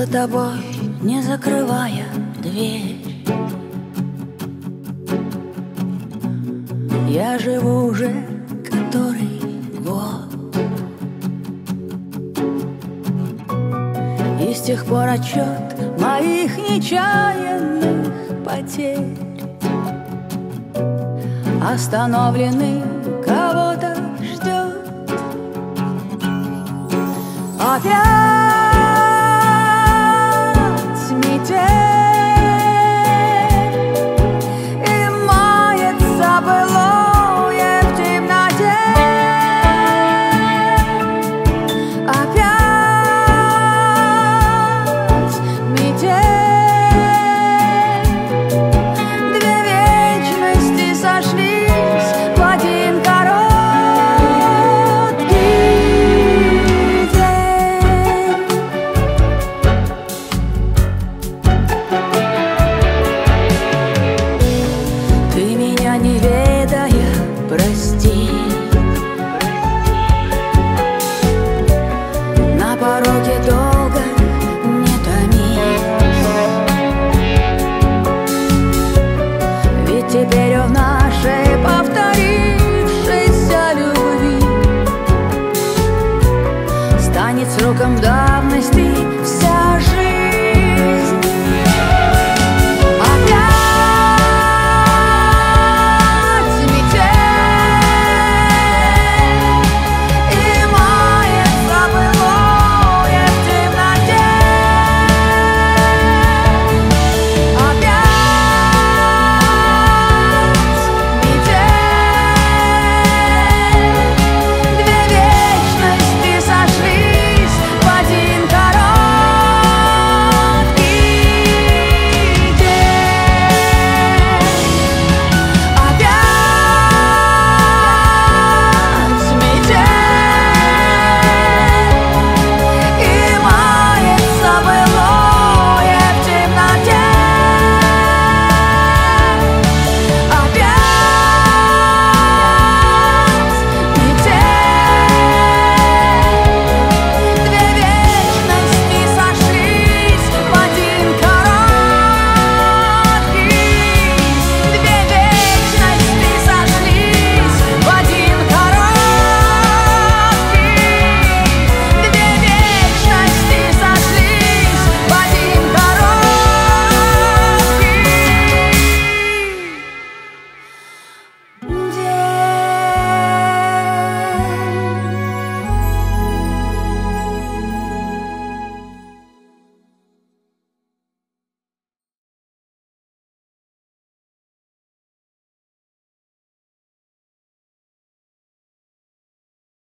за тобой, не закрывая дверь. Я живу уже который год, и с тех пор отчет моих нечаянных потерь остановленный кого-то ждет. Опять метель, и мается былое в темноте. Опять метель, две вечности сошлись в один короткий день. Ты меня не ведая, прости. На пороге долго не томись, ведь теперь у нас